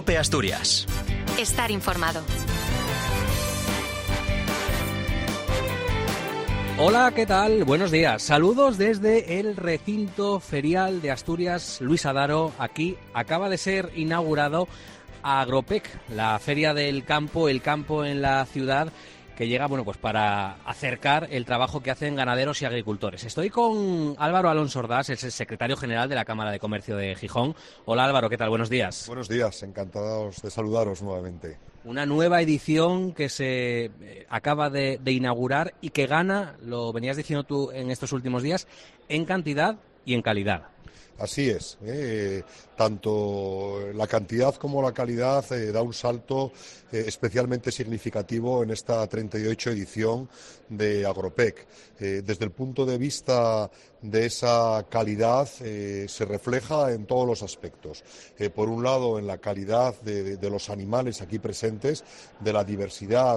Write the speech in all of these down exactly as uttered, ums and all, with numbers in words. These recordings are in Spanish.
COPE Asturias. Estar informado. Hola, ¿qué tal? Buenos días. Saludos desde el recinto ferial de Asturias Luis Adaro. Aquí acaba de ser inaugurado Agropec, la feria del campo, el campo en la ciudad, que llega, bueno, pues para acercar el trabajo que hacen ganaderos y agricultores. Estoy con Álvaro Alonso Ordás, es el secretario general de la Cámara de Comercio de Gijón. Hola Álvaro, ¿qué tal? Buenos días. Buenos días, encantados de saludaros nuevamente. Una nueva edición que se acaba de, de inaugurar y que gana, lo venías diciendo tú en estos últimos días, en cantidad y en calidad. Así es, eh, tanto la cantidad como la calidad eh, da un salto eh, especialmente significativo en esta treinta y ocho edición de Agropec. Eh, desde el punto de vista de esa calidad eh, se refleja en todos los aspectos. Eh, por un lado, en la calidad de, de, de los animales aquí presentes, de la diversidad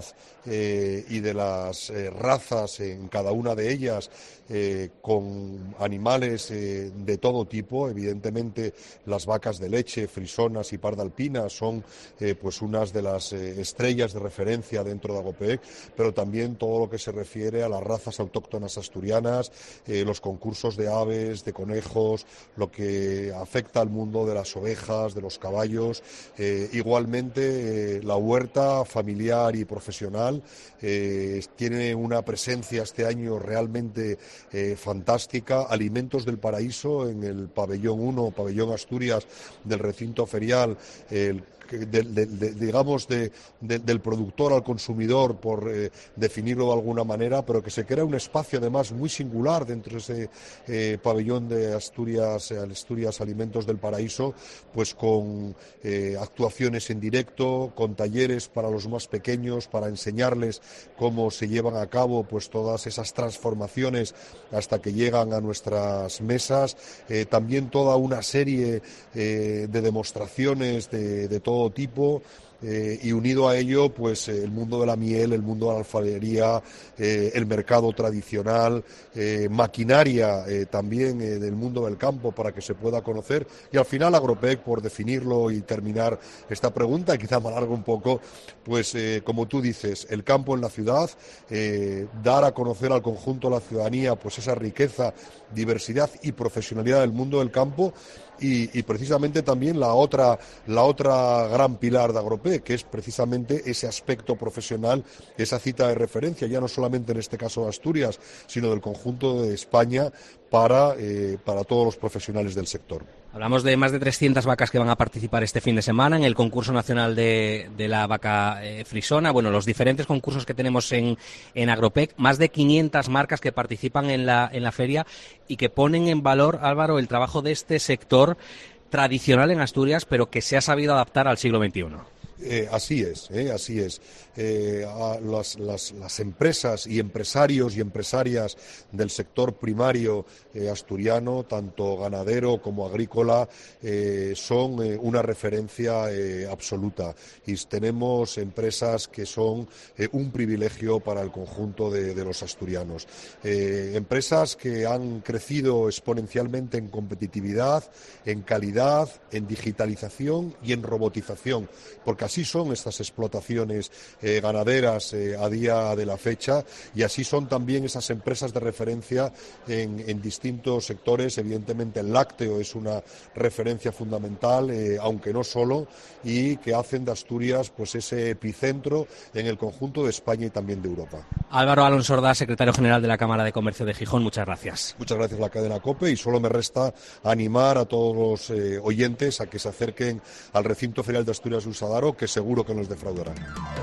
eh, y de las eh, razas en cada una de ellas, eh, con animales eh, de todo tipo. Evidentemente, las vacas de leche, frisonas y pardalpinas son eh, pues unas de las eh, estrellas de referencia dentro de Agropec, pero también todo lo que se refiere a las razas autóctonas asturianas, eh, los concursos de aves, de conejos, lo que afecta al mundo de las ovejas, de los caballos. Eh, igualmente, eh, la huerta familiar y profesional eh, tiene una presencia este año realmente eh, fantástica. Alimentos del Paraíso en el pabellón uno, pabellón Asturias del recinto ferial, el De, de, de, digamos de, de, del productor al consumidor, por eh, definirlo de alguna manera, pero que se crea un espacio además muy singular dentro de ese eh, pabellón de Asturias, eh, Asturias Alimentos del Paraíso, pues con eh, actuaciones en directo, con talleres para los más pequeños, para enseñarles cómo se llevan a cabo pues todas esas transformaciones hasta que llegan a nuestras mesas, eh, también toda una serie eh, de demostraciones de, de todo tipo. Eh, y unido a ello, pues eh, el mundo de la miel, el mundo de la alfarería, eh, el mercado tradicional, eh, maquinaria eh, también eh, del mundo del campo para que se pueda conocer. Y al final Agropec, por definirlo y terminar esta pregunta, y quizá me alargo un poco, pues eh, como tú dices, el campo en la ciudad, eh, dar a conocer al conjunto de la ciudadanía pues esa riqueza, diversidad y profesionalidad del mundo del campo. Y, y precisamente también la otra, la otra gran pilar de Agropec, que es precisamente ese aspecto profesional, esa cita de referencia, ya no solamente en este caso de Asturias, sino del conjunto de España para, eh, para todos los profesionales del sector. Hablamos de más de trescientas vacas que van a participar este fin de semana en el concurso nacional de, de la vaca eh, frisona. Bueno, los diferentes concursos que tenemos en, en Agropec, más de quinientas marcas que participan en la, en la feria y que ponen en valor, Álvaro, el trabajo de este sector tradicional en Asturias, pero que se ha sabido adaptar al siglo veintiuno. Eh, así es, eh, así es. Eh, a las, las, las empresas y empresarios y empresarias del sector primario eh, asturiano, tanto ganadero como agrícola, eh, son eh, una referencia eh, absoluta. Y tenemos empresas que son eh, un privilegio para el conjunto de, de los asturianos. Eh, empresas que han crecido exponencialmente en competitividad, en calidad, en digitalización y en robotización, porque así son estas explotaciones eh, ganaderas eh, a día de la fecha, y así son también esas empresas de referencia en, en distintos sectores. Evidentemente el lácteo es una referencia fundamental, eh, aunque no solo, y que hacen de Asturias pues ese epicentro en el conjunto de España y también de Europa. Álvaro Alonso Ordás, secretario general de la Cámara de Comercio de Gijón, muchas gracias. Muchas gracias a la cadena COPE, y solo me resta animar a todos los eh, oyentes a que se acerquen al recinto ferial de Asturias Luis Adaro, que seguro que nos defraudarán.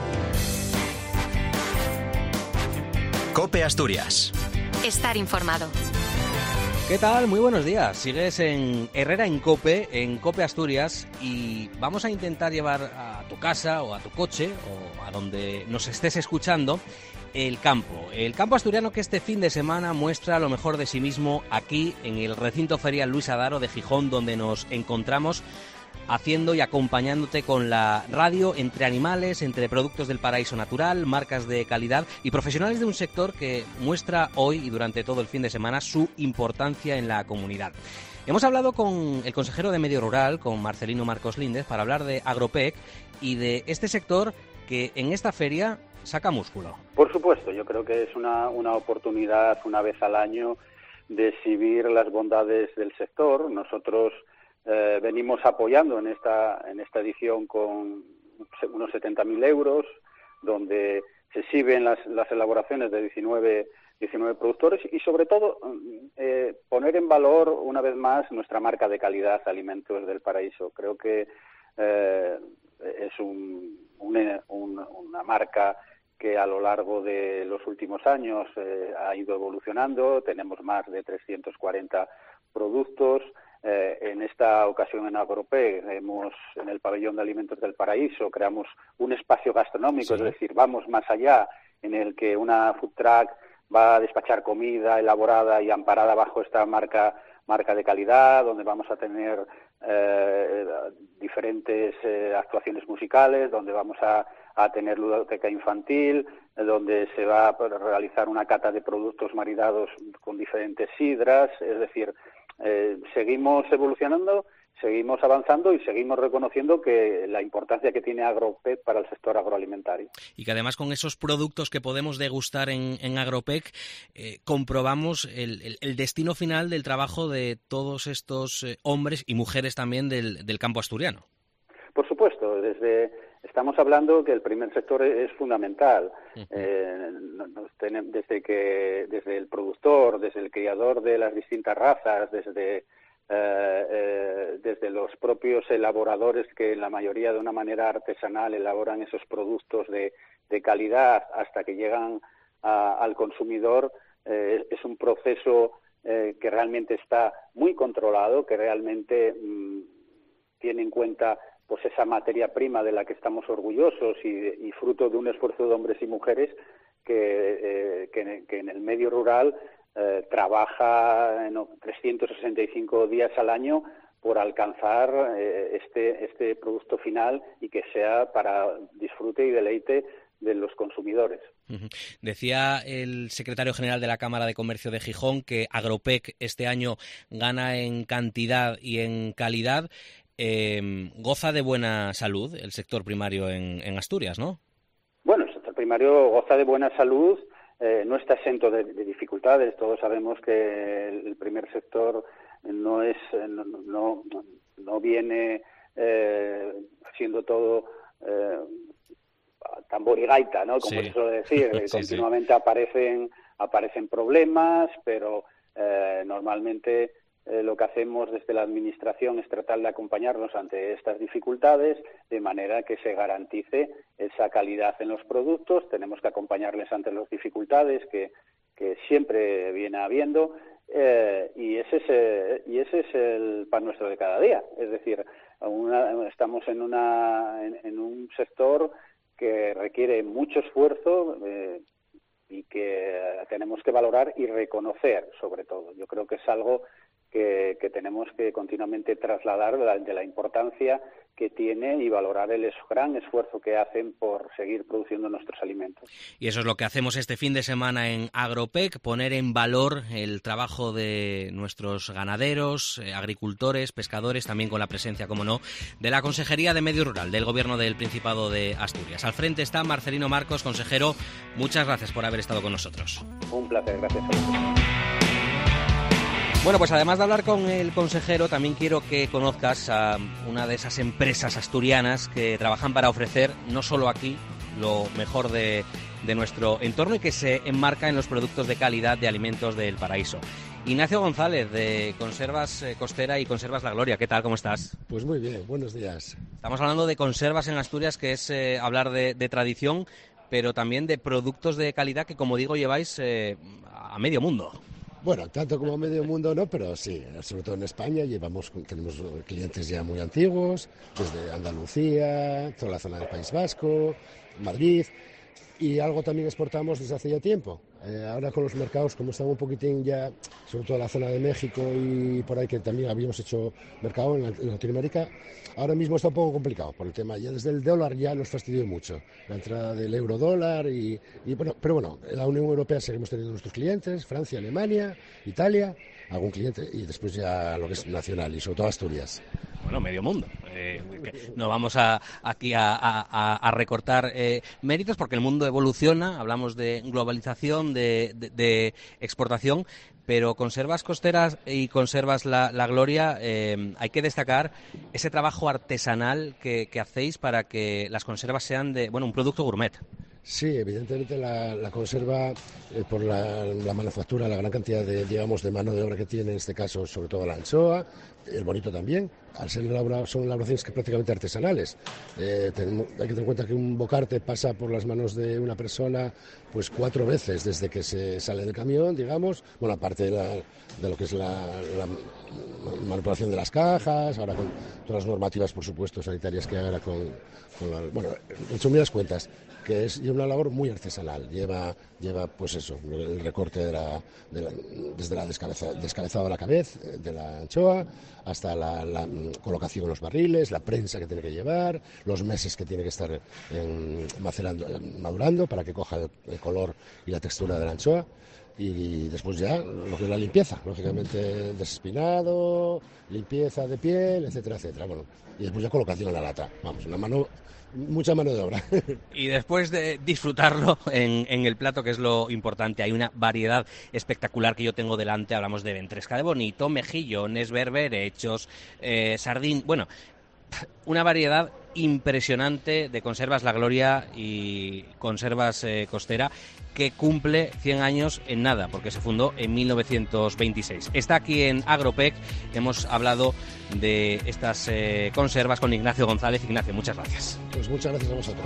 COPE Asturias. Estar informado. ¿Qué tal? Muy buenos días. Sigues en Herrera en COPE, en COPE Asturias, y vamos a intentar llevar a tu casa o a tu coche o a donde nos estés escuchando el campo. El campo asturiano, que este fin de semana muestra lo mejor de sí mismo aquí en el recinto ferial Luis Adaro de Gijón, donde nos encontramos haciendo y acompañándote con la radio entre animales, entre productos del paraíso natural, marcas de calidad y profesionales de un sector que muestra hoy y durante todo el fin de semana su importancia en la comunidad. Hemos hablado con el consejero de Medio Rural, con Marcelino Marcos Líndez, para hablar de Agropec y de este sector que en esta feria saca músculo. Por supuesto, yo creo que es una, una oportunidad una vez al año de exhibir las bondades del sector. Nosotros eh, venimos apoyando en esta, en esta edición con unos setenta mil euros, donde se exhiben las, las elaboraciones de diecinueve productores y, sobre todo, eh, poner en valor, una vez más, nuestra marca de calidad, Alimentos del Paraíso. Creo que eh, es un, una, un, una marca que a lo largo de los últimos años eh, ha ido evolucionando. Tenemos más de trescientos cuarenta productos. Eh, en esta ocasión en Agropec, hemos, en el pabellón de Alimentos del Paraíso, creamos un espacio gastronómico, sí. Es decir, vamos más allá, en el que una food truck va a despachar comida elaborada y amparada bajo esta marca marca de calidad, donde vamos a tener eh, diferentes eh, actuaciones musicales, donde vamos a, a tener ludoteca infantil, eh, donde se va a realizar una cata de productos maridados con diferentes sidras. Es decir, eh, seguimos evolucionando, seguimos avanzando y seguimos reconociendo que la importancia que tiene Agropec para el sector agroalimentario. Y que además con esos productos que podemos degustar en, en Agropec eh, comprobamos el, el, el destino final del trabajo de todos estos eh, hombres y mujeres también del, del campo asturiano. Por supuesto, desde estamos hablando que el primer sector es fundamental. Uh-huh. eh, desde que desde el productor, desde el criador de las distintas razas, desde Eh, eh, desde los propios elaboradores que en la mayoría de una manera artesanal elaboran esos productos de, de calidad hasta que llegan a, al consumidor, eh, es un proceso eh, que realmente está muy controlado, que realmente mmm, tiene en cuenta pues esa materia prima de la que estamos orgullosos y, y fruto de un esfuerzo de hombres y mujeres que, eh, que, que en el medio rural Eh, trabaja en trescientos sesenta y cinco días al año por alcanzar eh, este este producto final y que sea para disfrute y deleite de los consumidores. Uh-huh. Decía el secretario general de la Cámara de Comercio de Gijón que Agropec este año gana en cantidad y en calidad. Eh, goza de buena salud el sector primario en, en Asturias, ¿no? Bueno, el sector primario goza de buena salud. Eh, no está exento de, de dificultades. Todos sabemos que el primer sector no es no no, no viene eh, siendo todo eh, tambor y gaita, ¿no? Como sí. se suele decir. sí, Continuamente sí. aparecen aparecen problemas, pero eh, normalmente eh, lo que hacemos desde la Administración es tratar de acompañarnos ante estas dificultades de manera que se garantice esa calidad en los productos. Tenemos que acompañarles ante las dificultades que, que siempre viene habiendo eh, y ese es eh, y ese es el pan nuestro de cada día. Es decir, una, estamos en una en, en un sector que requiere mucho esfuerzo eh, y que tenemos que valorar y reconocer, sobre todo. Yo creo que es algo Que, que tenemos que continuamente trasladar de la, de la importancia que tiene y valorar el es, gran esfuerzo que hacen por seguir produciendo nuestros alimentos. Y eso es lo que hacemos este fin de semana en Agropec, poner en valor el trabajo de nuestros ganaderos, eh, agricultores, pescadores, también con la presencia, como no, de la Consejería de Medio Rural del Gobierno del Principado de Asturias. Al frente está Marcelino Marcos, consejero. Muchas gracias por haber estado con nosotros. Un placer, gracias a vosotros. Bueno, pues además de hablar con el consejero, también quiero que conozcas a una de esas empresas asturianas que trabajan para ofrecer no solo aquí lo mejor de, de nuestro entorno y que se enmarca en los productos de calidad de Alimentos del Paraíso. Ignacio González, de Conservas Costera y Conservas La Gloria. ¿Qué tal? ¿Cómo estás? Pues muy bien, buenos días. Estamos hablando de conservas en Asturias, que es eh, hablar de, de tradición, pero también de productos de calidad que, como digo, lleváis eh, a medio mundo. Bueno, tanto como medio mundo no, pero sí, sobre todo en España llevamos tenemos clientes ya muy antiguos, desde Andalucía, toda la zona del País Vasco, Madrid, Y algo también exportamos desde hace ya tiempo. Eh, ahora con los mercados, como están un poquitín ya, sobre todo en la zona de México y por ahí, que también habíamos hecho mercado en, en Latinoamérica, ahora mismo está un poco complicado por el tema. Ya desde el dólar ya nos fastidió mucho, la entrada del euro dólar y, y bueno, pero bueno, en la Unión Europea seguimos teniendo nuestros clientes, Francia, Alemania, Italia, algún cliente y después ya lo que es nacional y sobre todo Asturias. Bueno, medio mundo. Eh, no vamos a, aquí a, a, a recortar eh, méritos porque el mundo evoluciona, hablamos de globalización, de, de, de exportación, pero Conservas Costeras y Conservas La, la Gloria, eh, hay que destacar ese trabajo artesanal que, que hacéis para que las conservas sean de, bueno, un producto gourmet. Sí, evidentemente la, la conserva, eh, por la, la manufactura, la gran cantidad de, digamos, de mano de obra que tiene, en este caso, sobre todo la anchoa, el bonito también, al ser elabora, son elaboraciones que prácticamente artesanales. Eh, tenemos, hay que tener en cuenta que un bocarte pasa por las manos de una persona pues cuatro veces desde que se sale del camión, digamos, bueno, aparte de, la, de lo que es la, la manipulación de las cajas, ahora con todas las normativas, por supuesto, sanitarias que hay ahora con, con la, bueno, en sumidas cuentas, que es una labor muy artesanal, lleva, lleva pues eso, el recorte de la, de la, desde la descabeza, descabezado de la cabeza, de la anchoa, hasta la, la colocación en los barriles, la prensa que tiene que llevar, los meses que tiene que estar en, macerando, madurando para que coja el, el color y la textura de la anchoa. Y después ya lo que es la limpieza, lógicamente desespinado, limpieza de piel, etcétera, etcétera. Bueno, y después ya colocación en la lata. Vamos, una mano, mucha mano de obra. Y después de disfrutarlo en, en el plato, que es lo importante, hay una variedad espectacular que yo tengo delante. Hablamos de ventresca de bonito, mejillones, berberechos, eh, sardín, bueno, una variedad impresionante de Conservas La Gloria y Conservas eh, Costera, que cumple cien años en nada, porque se fundó en mil novecientos veintiséis. Está aquí en Agropec, hemos hablado de estas eh, conservas con Ignacio González. Ignacio, muchas gracias. Pues muchas gracias a vosotros.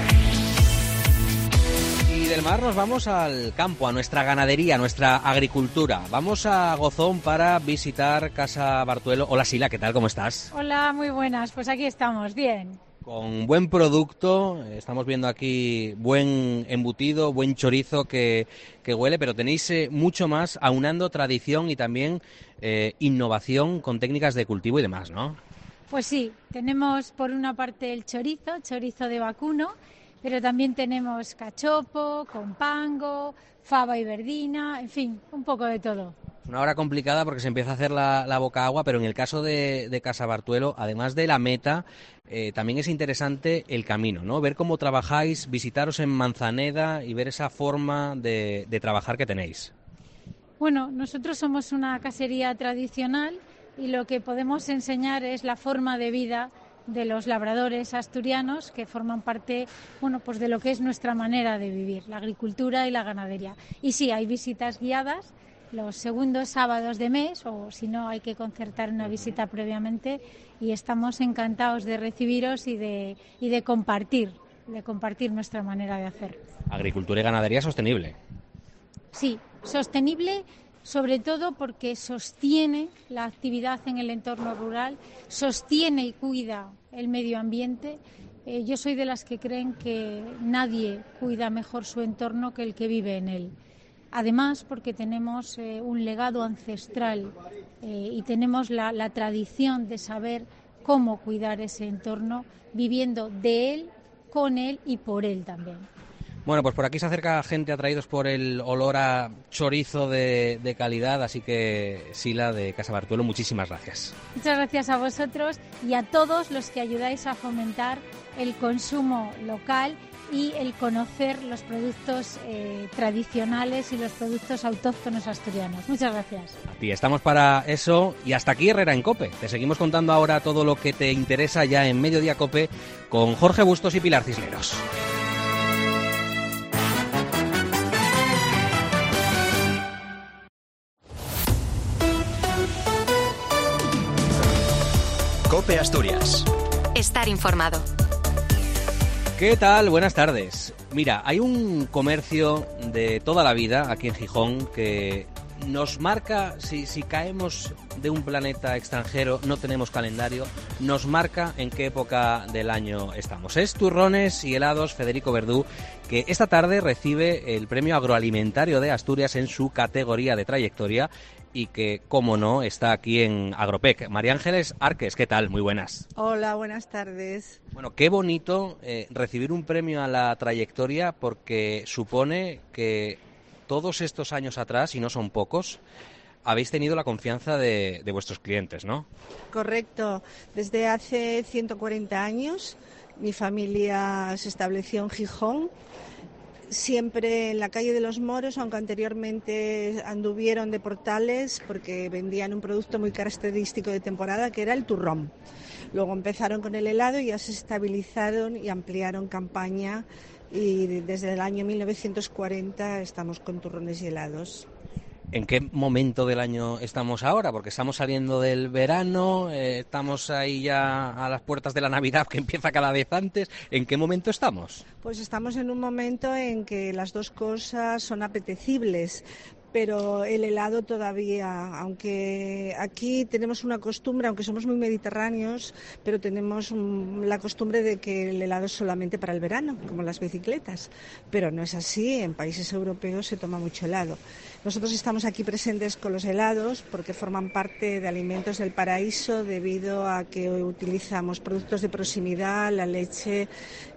Y del mar nos vamos al campo, a nuestra ganadería, a nuestra agricultura. Vamos a Gozón para visitar Casa Bartuelo. Hola Sila, ¿qué tal? ¿Cómo estás? Hola, muy buenas. Pues aquí estamos, bien. Con buen producto, estamos viendo aquí buen embutido, buen chorizo que, que huele, pero tenéis eh, mucho más, aunando tradición y también eh, innovación con técnicas de cultivo y demás, ¿no? Pues sí, tenemos por una parte el chorizo, chorizo de vacuno, pero también tenemos cachopo, compango, fava y verdina, en fin, un poco de todo. Una hora complicada porque se empieza a hacer la, la boca agua, pero en el caso de, de Casa Bartuelo, además de la meta, eh, también es interesante el camino, ¿no? Ver cómo trabajáis, visitaros en Manzaneda y ver esa forma de, de trabajar que tenéis. Bueno, nosotros somos una casería tradicional y lo que podemos enseñar es la forma de vida de los labradores asturianos que forman parte, bueno, pues de lo que es nuestra manera de vivir, la agricultura y la ganadería. Y sí, hay visitas guiadas los segundos sábados de mes, o si no hay que concertar una visita previamente, y estamos encantados de recibiros y de, y de compartir, de compartir nuestra manera de hacer. Agricultura y ganadería sostenible. Sí, sostenible sobre todo porque sostiene la actividad en el entorno rural, sostiene y cuida el medio ambiente. Eh, yo soy de las que creen que nadie cuida mejor su entorno que el que vive en él. Además, porque tenemos eh, un legado ancestral eh, y tenemos la, la tradición de saber cómo cuidar ese entorno, viviendo de él, con él y por él también. Bueno, pues por aquí se acerca gente atraídos por el olor a chorizo de, de calidad, así que Sila de Casa Bartuelo, muchísimas gracias. Muchas gracias a vosotros y a todos los que ayudáis a fomentar el consumo local y el conocer los productos eh, tradicionales y los productos autóctonos asturianos. Muchas gracias. A ti, estamos para eso y hasta aquí Herrera en COPE. Te seguimos contando ahora todo lo que te interesa ya en Mediodía COPE con Jorge Bustos y Pilar Cisneros. COPE Asturias. Estar informado. ¿Qué tal? Buenas tardes. Mira, hay un comercio de toda la vida aquí en Gijón que nos marca, si, si caemos de un planeta extranjero, no tenemos calendario, nos marca en qué época del año estamos. Es Turrones y Helados Federico Verdú, que esta tarde recibe el premio agroalimentario de Asturias en su categoría de trayectoria y que, como no, está aquí en Agropec. María Ángeles Arques, ¿qué tal? Muy buenas. Hola, buenas tardes. Bueno, qué bonito eh, recibir un premio a la trayectoria, porque supone que todos estos años atrás, y no son pocos, habéis tenido la confianza de, de vuestros clientes, ¿no? Correcto. Desde hace ciento cuarenta años mi familia se estableció en Gijón, siempre en la calle de los Moros, aunque anteriormente anduvieron de Portales porque vendían un producto muy característico de temporada que era el turrón. Luego empezaron con el helado y ya se estabilizaron y ampliaron campaña, y desde el año mil novecientos cuarenta estamos con turrones y helados. ¿En qué momento del año estamos ahora? Porque estamos saliendo del verano, eh, estamos ahí ya a las puertas de la Navidad, que empieza cada vez antes. ¿En qué momento estamos? Pues estamos en un momento en que las dos cosas son apetecibles, pero el helado todavía, aunque aquí tenemos una costumbre, aunque somos muy mediterráneos, pero tenemos un, la costumbre de que el helado es solamente para el verano, como las bicicletas, pero no es así. En países europeos se toma mucho helado. Nosotros estamos aquí presentes con los helados porque forman parte de Alimentos del Paraíso, debido a que utilizamos productos de proximidad, la leche,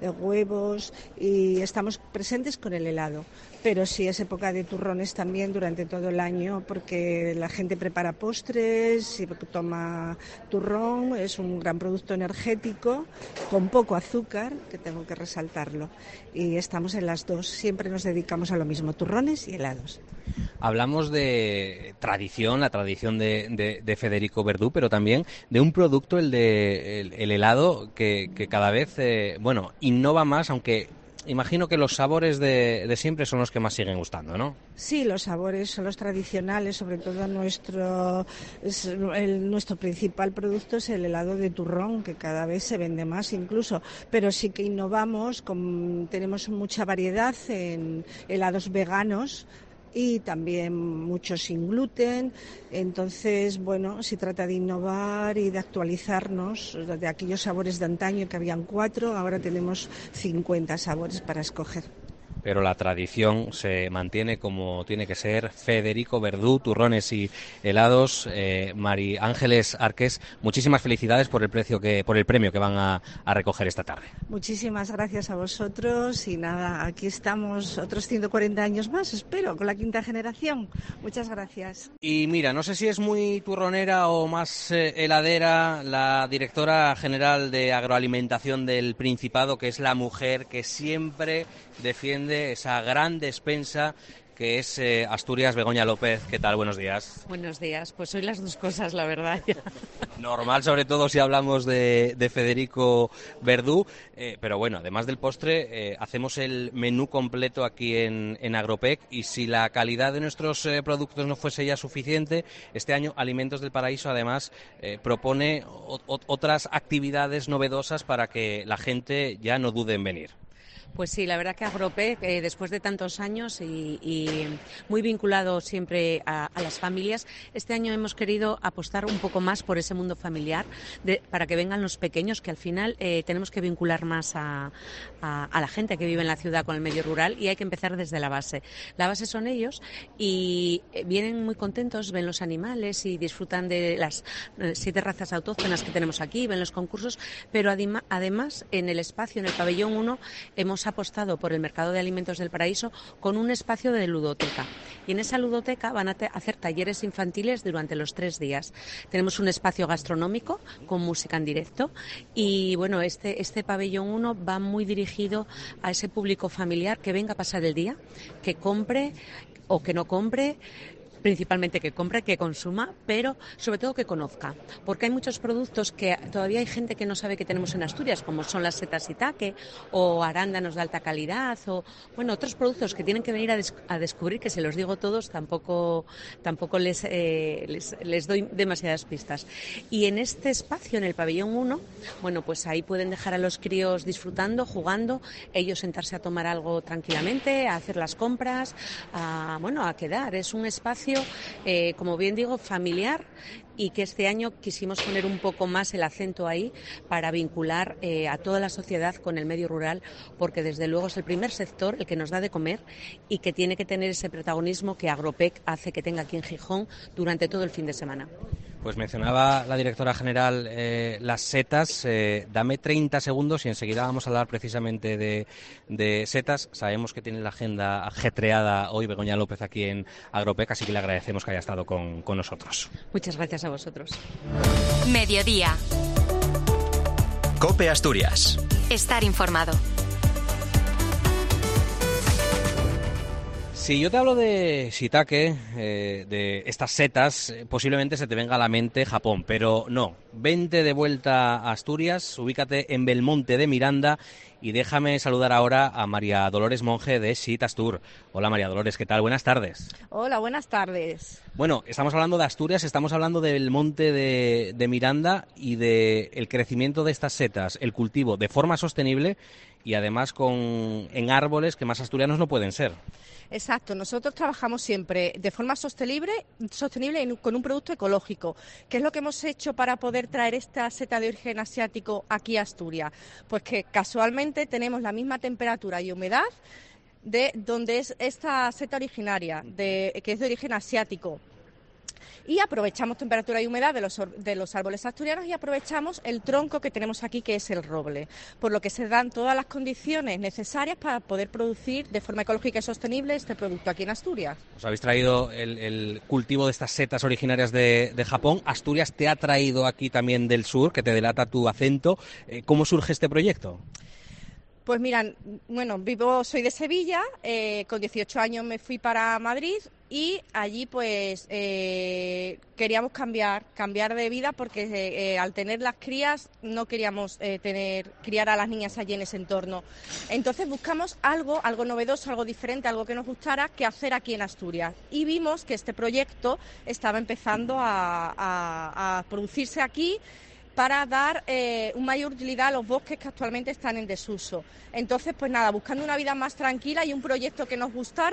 huevos, y estamos presentes con el helado. Pero sí es época de turrones también durante todo el año, porque la gente prepara postres y toma turrón. Es un gran producto energético con poco azúcar, que tengo que resaltarlo, y estamos en las dos, siempre nos dedicamos a lo mismo, turrones y helados. Hablamos de tradición, la tradición de, de, de Federico Verdú, pero también de un producto, el de el, el helado, que, que cada vez eh, bueno, innova más, aunque imagino que los sabores de, de siempre son los que más siguen gustando, ¿no? Sí, los sabores son los tradicionales, sobre todo nuestro es el, nuestro principal producto es el helado de turrón, que cada vez se vende más incluso, pero sí que innovamos, con, tenemos mucha variedad en helados veganos y también muchos sin gluten. Entonces, bueno, se trata de innovar y de actualizarnos de aquellos sabores de antaño, que habían cuatro, ahora tenemos cincuenta sabores para escoger. Pero la tradición se mantiene como tiene que ser. Federico Verdú, turrones y helados. eh, María Ángeles Arques, muchísimas felicidades por el precio que, por el premio que van a, a recoger esta tarde. Muchísimas gracias a vosotros, y nada, aquí estamos otros ciento cuarenta años más, espero, con la quinta generación. Muchas gracias. Y mira, no sé si es muy turronera o más eh, heladera la directora general de agroalimentación del Principado, que es la mujer que siempre defiende esa gran despensa que es eh, Asturias. Begoña López, ¿qué tal? Buenos días. Buenos días, pues soy las dos cosas, la verdad. Normal, sobre todo si hablamos de, de Federico Verdú, eh, pero bueno, además del postre, eh, hacemos el menú completo aquí en, en Agropec, y si la calidad de nuestros eh, productos no fuese ya suficiente, este año Alimentos del Paraíso además eh, propone o, o, otras actividades novedosas para que la gente ya no dude en venir. Pues sí, la verdad que Agropec, eh, después de tantos años y, y muy vinculado siempre a, a las familias, este año hemos querido apostar un poco más por ese mundo familiar, de, para que vengan los pequeños, que al final eh, tenemos que vincular más a, a, a la gente que vive en la ciudad con el medio rural, y hay que empezar desde la base. La base son ellos, y vienen muy contentos, ven los animales y disfrutan de las eh, siete razas autóctonas que tenemos aquí, ven los concursos, pero adima, además en el espacio, en el pabellón uno, hemos apostado por el mercado de alimentos del Paraíso con un espacio de ludoteca, y en esa ludoteca van a te- hacer talleres infantiles durante los tres días. Tenemos un espacio gastronómico con música en directo, y bueno, este, este pabellón uno va muy dirigido a ese público familiar que venga a pasar el día, que compre o que no compre, principalmente que compre, que consuma, pero sobre todo que conozca, porque hay muchos productos que todavía hay gente que no sabe que tenemos en Asturias, como son las setas Itaque o arándanos de alta calidad, o bueno, otros productos que tienen que venir a, des- a descubrir, que se los digo todos, tampoco tampoco les, eh, les les doy demasiadas pistas. Y en este espacio, en el pabellón uno, bueno, pues ahí pueden dejar a los críos disfrutando, jugando, ellos sentarse a tomar algo tranquilamente, a hacer las compras, a, bueno, a quedar. Es un espacio negocio, eh, como bien digo, familiar, y que este año quisimos poner un poco más el acento ahí para vincular eh, a toda la sociedad con el medio rural, porque desde luego es el primer sector el que nos da de comer y que tiene que tener ese protagonismo que Agropec hace que tenga aquí en Gijón durante todo el fin de semana. Pues mencionaba la directora general eh, las setas. Eh, dame treinta segundos y enseguida vamos a hablar precisamente de, de setas. Sabemos que tiene la agenda ajetreada hoy Begoña López aquí en Agropec, así que le agradecemos que haya estado con, con nosotros. Muchas gracias a vosotros. Mediodía. COPE Asturias. Estar informado. Si yo te hablo de shiitake, eh, de estas setas, eh, posiblemente se te venga a la mente Japón, pero no. Vente de vuelta a Asturias, ubícate en Belmonte de Miranda y déjame saludar ahora a María Dolores Monge de Sheet Astur. Hola María Dolores, ¿qué tal? Buenas tardes. Hola, buenas tardes. Bueno, estamos hablando de Asturias, estamos hablando del Belmonte de, de Miranda y de el crecimiento de estas setas, el cultivo de forma sostenible y además con en árboles que más asturianos no pueden ser. Exacto, nosotros trabajamos siempre de forma sostenible, sostenible y con un producto ecológico. ¿Qué es lo que hemos hecho para poder traer esta seta de origen asiático aquí a Asturias? Pues que casualmente tenemos la misma temperatura y humedad de donde es esta seta originaria, de, que es de origen asiático. Y aprovechamos temperatura y humedad de los, de los árboles asturianos y aprovechamos el tronco que tenemos aquí, que es el roble, por lo que se dan todas las condiciones necesarias para poder producir de forma ecológica y sostenible este producto aquí en Asturias. Os habéis traído el, el cultivo de estas setas originarias de, de Japón. Asturias te ha traído aquí también del sur, que te delata tu acento. ¿Cómo surge este proyecto? Pues mira, bueno, vivo, soy de Sevilla, eh, con dieciocho años me fui para Madrid y allí pues eh, queríamos cambiar, cambiar de vida porque eh, al tener las crías no queríamos eh, tener criar a las niñas allí en ese entorno. Entonces buscamos algo, algo novedoso, algo diferente, algo que nos gustara que hacer aquí en Asturias y vimos que este proyecto estaba empezando a, a, a producirse aquí para dar eh, una mayor utilidad a los bosques que actualmente están en desuso. Entonces, pues nada, buscando una vida más tranquila y un proyecto que nos gustara,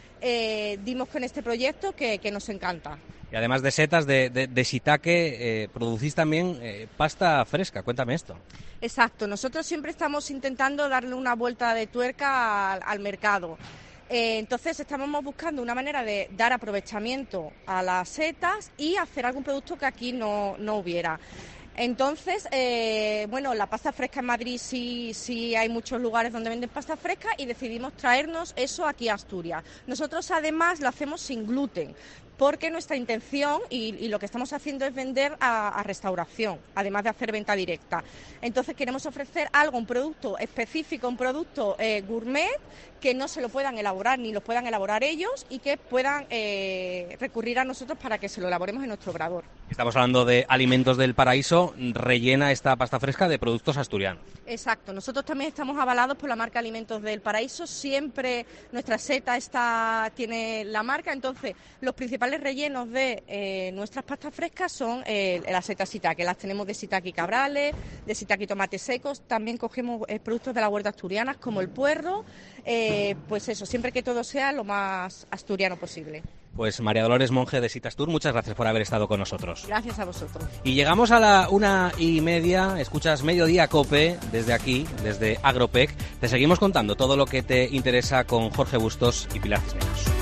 eh, dimos con este proyecto que, que nos encanta. Y además de setas, de, de, de shiitake, eh, producís también eh, pasta fresca. Cuéntame esto. Exacto, nosotros siempre estamos intentando darle una vuelta de tuerca al, al mercado. Eh, entonces estamos buscando una manera de dar aprovechamiento a las setas y hacer algún producto que aquí no, no hubiera. Entonces, eh, bueno, la pasta fresca en Madrid sí, sí hay muchos lugares donde venden pasta fresca y decidimos traernos eso aquí a Asturias. Nosotros además lo hacemos sin gluten, porque nuestra intención y, y lo que estamos haciendo es vender a, a restauración, además de hacer venta directa. Entonces queremos ofrecer algo, un producto específico, un producto eh, gourmet, que no se lo puedan elaborar ni lo puedan elaborar ellos y que puedan eh, recurrir a nosotros para que se lo elaboremos en nuestro obrador. Estamos hablando de Alimentos del Paraíso, rellena esta pasta fresca de productos asturianos. Exacto, nosotros también estamos avalados por la marca Alimentos del Paraíso, siempre nuestra seta está, tiene la marca, entonces los principales rellenos de eh, nuestras pastas frescas son eh, las setas shiitake, las tenemos de shiitake cabrales, de shiitake tomates secos, también cogemos eh, productos de la huerta asturianas como el puerro, eh, pues eso, siempre que todo sea lo más asturiano posible. Pues María Dolores Monge de Sheet Astur, muchas gracias por haber estado con nosotros. Gracias a vosotros. Y llegamos a la una y media, escuchas Mediodía COPE desde aquí, desde Agropec. Te seguimos contando todo lo que te interesa con Jorge Bustos y Pilar Cisneros.